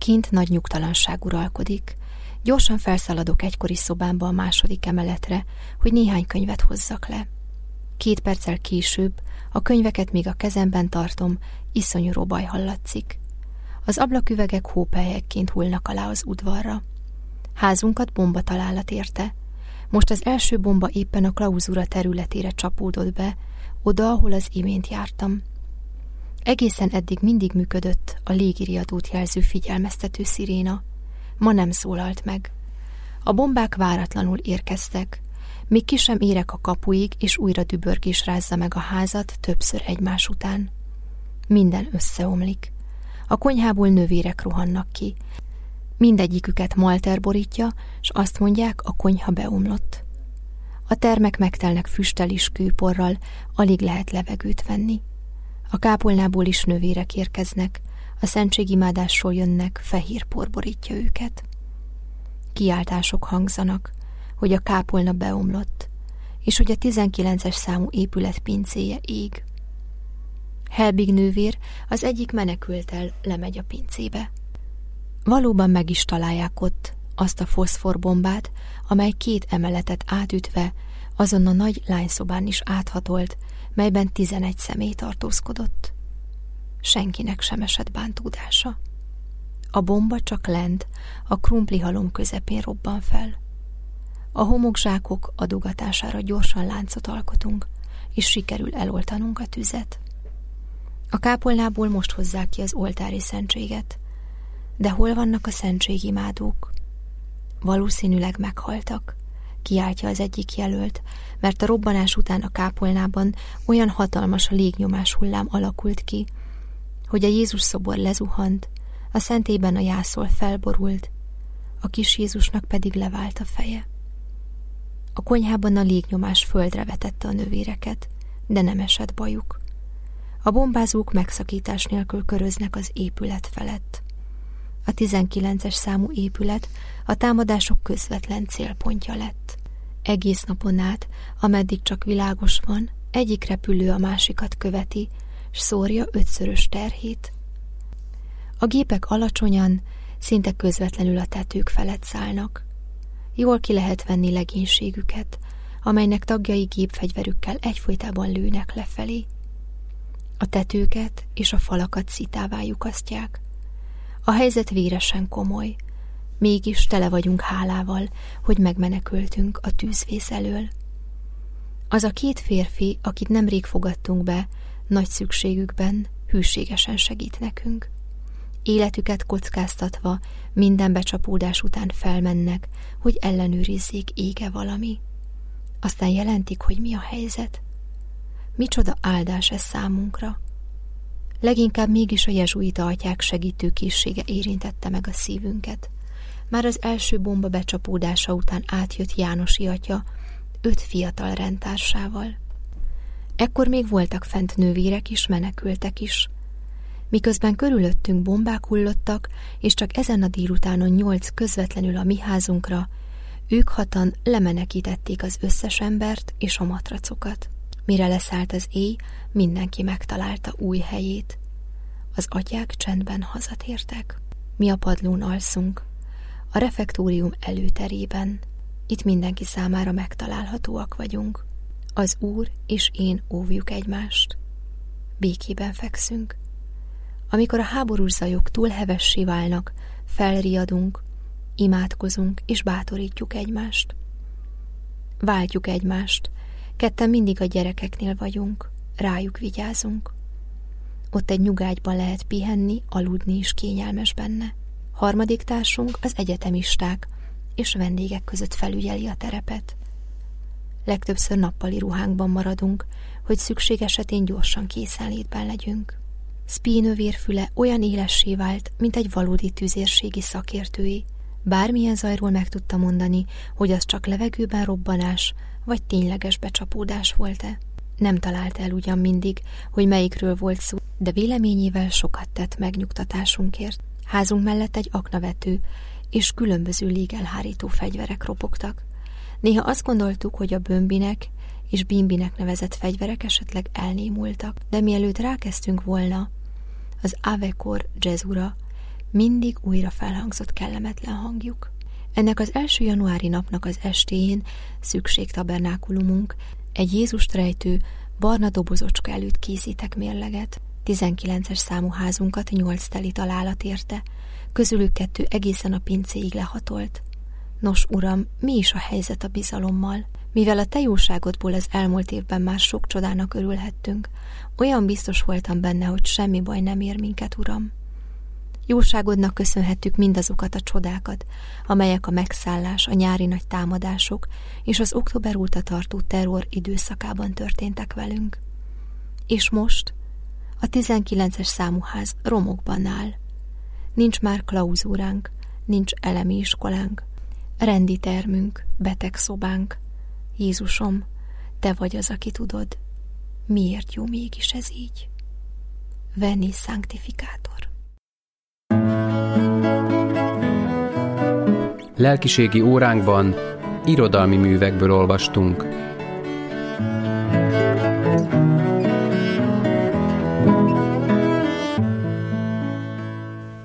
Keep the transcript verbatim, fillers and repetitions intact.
Kint nagy nyugtalanság uralkodik. Gyorsan felszaladok egykori szobámba a második emeletre, hogy néhány könyvet hozzak le. Két perccel később, a könyveket még a kezemben tartom, iszonyú robaj hallatszik. Az ablaküvegek hópelyekként hullnak alá az udvarra. Házunkat bombatalálat érte. Most az első bomba éppen a klauzúra területére csapódott be, oda, ahol az imént jártam. Egészen eddig mindig működött a légiriadót jelző figyelmeztető sziréna. Ma nem szólalt meg. A bombák váratlanul érkeztek. Még ki sem érek a kapuig, és újra dübörgés rázza meg a házat többször egymás után. Minden összeomlik. A konyhából növérek rohannak ki. Mindegyiküket malter borítja, s azt mondják, a konyha beomlott. A termek megtelnek füsttel és kőporral, alig lehet levegőt venni. A kápolnából is növérek érkeznek, a szentségimádásról jönnek, fehér por borítja őket. Kiáltások hangzanak, hogy a kápolna beomlott, és hogy a tizenkilences számú épület pincéje ég. Helbig nővér az egyik menekülttel lemegy a pincébe. Valóban meg is találják ott azt a foszforbombát, amely két emeletet átütve azon a nagy lányszobán is áthatolt, melyben tizenegy személy tartózkodott. Senkinek sem esett bántódása. A bomba csak lent, a krumplihalom közepén robban fel. A homokzsákok adogatására gyorsan láncot alkotunk, és sikerül eloltanunk a tüzet. A kápolnából most hozzák ki az oltári szentséget. De hol vannak a szentségimádók? Valószínűleg meghaltak, kiáltja az egyik jelölt, mert a robbanás után a kápolnában olyan hatalmas a légnyomás hullám alakult ki, hogy a Jézus szobor lezuhant, a szentélyben a jászol felborult, a kis Jézusnak pedig levált a feje. A konyhában a légnyomás földre vetette a növéreket, de nem esett bajuk. A bombázók megszakítás nélkül köröznek az épület felett. A tizenkilences számú épület a támadások közvetlen célpontja lett. Egész napon át, ameddig csak világos van, egyik repülő a másikat követi, s szórja ötszörös terhét. A gépek alacsonyan, szinte közvetlenül a tetők felett szállnak. Jól ki lehet venni legénységüket, amelynek tagjai gépfegyverükkel egyfolytában lőnek lefelé. A tetőket és a falakat szitává lyukasztják. A helyzet véresen komoly, mégis tele vagyunk hálával, hogy megmenekültünk a tűzvész elől. Az a két férfi, akit nemrég fogadtunk be, nagy szükségükben hűségesen segít nekünk. Életüket kockáztatva minden becsapódás után felmennek, hogy ellenőrizzék, ége valami. Aztán jelentik, hogy mi a helyzet. Micsoda áldás ez számunkra. Leginkább mégis a jezsuita atyák segítőkészsége érintette meg a szívünket. Már az első bomba becsapódása után átjött Jánosi atya öt fiatal rendtársával. Ekkor még voltak fent nővérek is, menekültek is. Miközben körülöttünk bombák hullottak, és csak ezen a délutánon nyolc közvetlenül a mi házunkra, ők hatan lemenekítették az összes embert és a matracokat. Mire leszállt az éj, mindenki megtalálta új helyét. Az atyák csendben hazatértek. Mi a padlón alszunk, a refektórium előterében. Itt mindenki számára megtalálhatóak vagyunk. Az Úr és én óvjuk egymást. Békében fekszünk. Amikor a háborús zajok túl hevessé válnak, felriadunk, imádkozunk és bátorítjuk egymást. Váltjuk egymást, ketten mindig a gyerekeknél vagyunk, rájuk vigyázunk. Ott egy nyugágyban lehet pihenni, aludni is kényelmes benne. Harmadik társunk az egyetemisták, és vendégek között felügyeli a terepet. Legtöbbször nappali ruhánkban maradunk, hogy szükség esetén gyorsan készenlétben legyünk. Spee nővérfüle olyan élessé vált, mint egy valódi tüzérségi szakértői. Bármilyen zajról meg tudta mondani, hogy az csak levegőben robbanás, vagy tényleges becsapódás volt-e. Nem talált el ugyan mindig, hogy melyikről volt szó, de véleményével sokat tett megnyugtatásunkért. Házunk mellett egy aknavető, és különböző légelhárító fegyverek ropogtak. Néha azt gondoltuk, hogy a bömbinek és bimbinek nevezett fegyverek esetleg elnémultak, de mielőtt rákezdtünk volna, az Avekor Jezura mindig újra felhangzott kellemetlen hangjuk. Ennek az első januári napnak az estéjén szükségtabernákulumunk egy Jézust rejtő barna dobozocska előtt készítek mérleget. tizenkilences számú házunkat nyolc teli találat érte, közülük kettő egészen a pincéig lehatolt. Nos, uram, mi is a helyzet a bizalommal? Mivel a te jóságodból az elmúlt évben már sok csodának örülhettünk, olyan biztos voltam benne, hogy semmi baj nem ér minket, uram. Jóságodnak köszönhettük mindazokat a csodákat, amelyek a megszállás, a nyári nagy támadások és az október óta tartó terror időszakában történtek velünk. És most a tizenkilences számú ház romokban áll. Nincs már klauzúránk, nincs elemi iskolánk, rendi termünk, beteg szobánk. Jézusom, te vagy az, aki tudod, miért jó mégis ez így. Veni Sanctificator. Lelkiségi óránkban irodalmi művekből olvastunk.